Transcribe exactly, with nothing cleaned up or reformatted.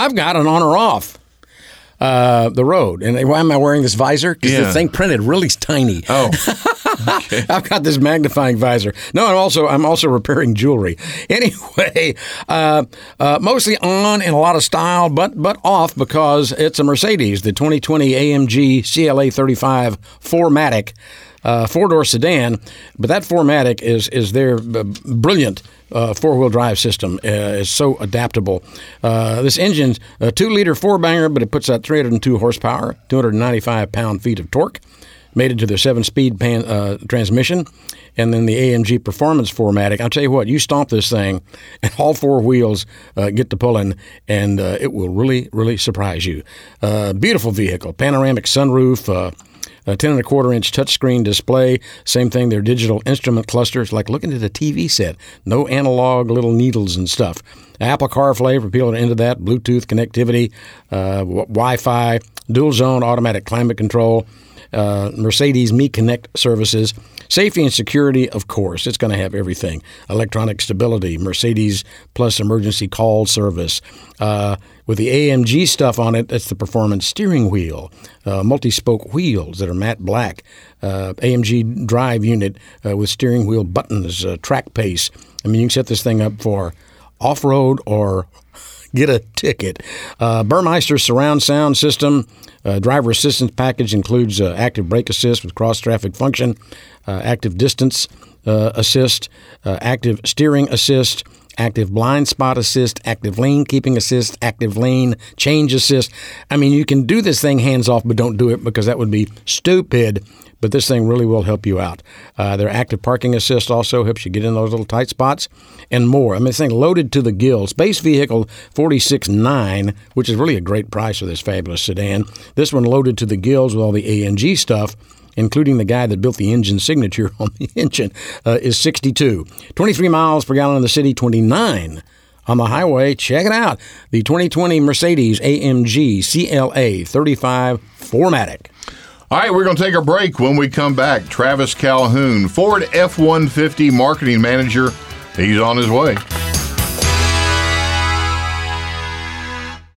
I've got an on or off. Uh, the road. And why am I wearing this visor? Because Yeah. the thing printed really tiny. Oh, okay. I've got this magnifying visor. No, I'm also I'm also repairing jewelry. Anyway, uh, uh, mostly on in a lot of style, but but off because it's a Mercedes, the twenty twenty A M G C L A thirty-five four matic. Uh, four-door sedan, but that four matic is is their uh, brilliant uh, four-wheel drive system. Uh, is so adaptable. Uh, this engine's a two-liter four-banger, but it puts out three hundred two horsepower, two hundred ninety-five pound-feet of torque. Made it to their seven-speed pan, uh, transmission, and then the A M G Performance four matic. I'll tell you what, you stomp this thing, and all four wheels uh, get to pulling, and uh, it will really, really surprise you. Uh, beautiful vehicle, panoramic sunroof. Uh, A ten and a quarter inch touchscreen display. Same thing, their digital instrument clusters, like looking at a T V set. No analog little needles and stuff. Apple CarPlay, repeated into that. Bluetooth connectivity, uh, w- Wi-Fi, dual zone automatic climate control, uh, Mercedes Me Connect services. Safety and security, of course, it's going to have everything. Electronic stability, Mercedes plus emergency call service. Uh, with the A M G stuff on it, it's the performance steering wheel, uh, multi-spoke wheels that are matte black, uh, A M G drive unit uh, with steering wheel buttons, uh, track pace. I mean, you can set this thing up for off-road or get a ticket. Uh, Burmeister surround sound system. Uh, driver assistance package includes uh, active brake assist with cross-traffic function, uh, active distance uh, assist, uh, active steering assist, active blind spot assist, active lane keeping assist, active lane change assist. I mean, you can do this thing hands off, but don't do it because that would be stupid. But this thing really will help you out. Uh, their active parking assist also helps you get in those little tight spots and more. I mean, this thing loaded to the gills. Base vehicle forty-six nine, which is really a great price for this fabulous sedan. This one loaded to the gills with all the A M G stuff, including the guy that built the engine signature on the engine, uh, is sixty-two. twenty-three miles per gallon in the city, twenty-nine on the highway. Check it out. The twenty twenty Mercedes A M G C L A thirty-five four matic. All right, we're going to take a break. When we come back, Travis Calhoun, Ford F one fifty marketing manager. He's on his way.